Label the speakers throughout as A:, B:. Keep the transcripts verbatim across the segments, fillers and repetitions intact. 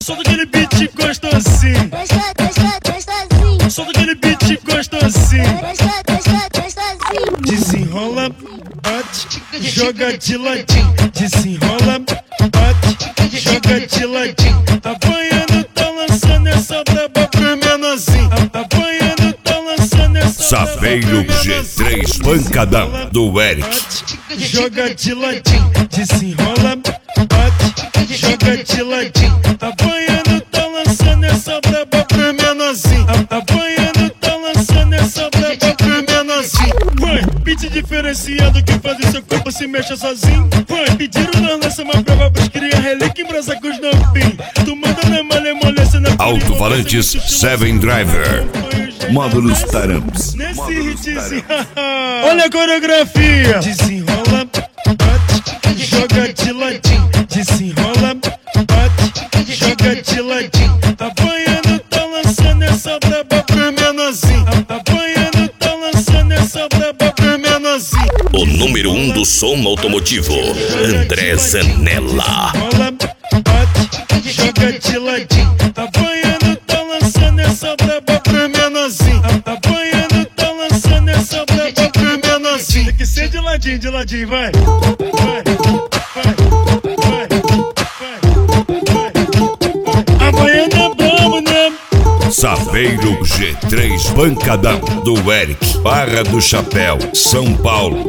A: Solta aquele beat gostosinho.
B: Gostosa, gostosa, gostosinho.
A: Solta aquele beat gostosinho.
B: Gostosa, gostosa, gostosinho.
A: Desenrola, bate, joga de ladinho. Desenrola, bate, joga de ladinho. Tá apanhando, tá lançando essa braba pro menorzinho. Tá apanhando, tá lançando essa
C: Saveiro G três Pancadão do Eric.
A: Bate, joga de ladinho. Desenrola, bate, joga de ladinho. Tá apanhando, tá lançando essa braba pro menorzinho. Tá apanhando, tá lançando essa braba pro menorzinho. Vai, beat diferenciado que faz o seu corpo se mexa sozinho. Vai, pediram na lança uma prova pros cria relíquia em brasa com os novinhos. Tu manda na malemolência na
C: Alto-falantes Seven Driver. Módulos Taramps.
A: Nesse hitzinho. Olha a coreografia. Desenrola, bate, joga de ladinho. Desenrola, bate, joga de ladinho. Tá apanhando, tá lançando essa braba pro menorzinho. Tá apanhando, tá lançando essa braba pro menorzinho.
C: O número um do som automotivo, André Zanella.
A: Desenrola, bate, joga de ladinho. Tá apanhando, tá lançando essa braba pro menorzinho. Tá apanhando, tá lançando essa braba pro menorzinho. Tem que ser de ladinho, de ladinho, vai. Vai, vai, vai, vai, vai. A baiana é brabo, né?
C: Saveiro G três Pancadão do Eric. Barra do Chapéu, São Paulo.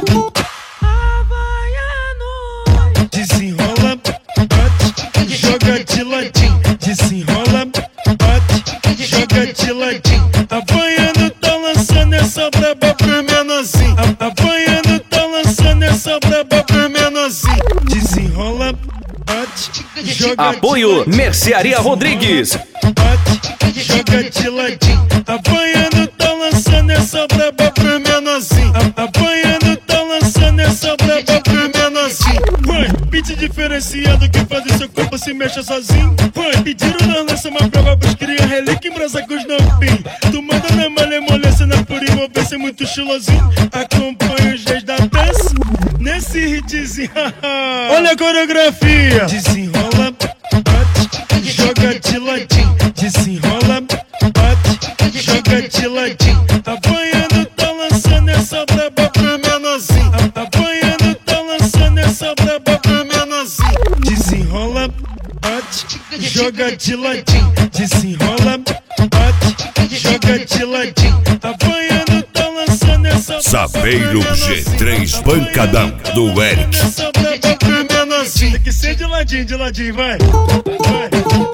A: Desenrola, bate, joga de ladinho. Desenrola, bate, joga de ladinho. Tá apanhando, tá lançando essa braba pro menorzinho. Tá apanhando, tá lançando essa braba pro menorzinho. Desenrola, bate, joga
D: Apoio
A: de ladinho.
D: Mercearia Rodrigues.
A: Bate, joga de ladinho. Tá apanhando, tá lançando essa braba pro menorzinho. Tá apanhando, tá lançando essa braba pro menorzinho. Vai, beat diferenciado que faz o seu corpo se mexa sozinho. Vai, pediram na lança uma prova pros cria relíquia em brasa com os novinhos. Tu manda na malemolência, na por envolvência, muito estilosinho. Acompanha os dias da dança nesse hitzinho. Olha a coreografia. Desenrola, bate, joga de ladinho. Desenrola, bate, joga de ladinho. Tá apanhando, tá lançando essa braba pro menorzinho. Tá apanhando, tá lançando essa braba pro menorzinho. Desenrola, bate, joga de ladinho. Desenrola, bate, joga de ladinho. Tá apanhando, tá lançando essa
C: Saveiro G três Pancadão do Eric.
A: essa braba pro menorzinho. Tem que ser de ladinho, de ladinho, vai. Vai.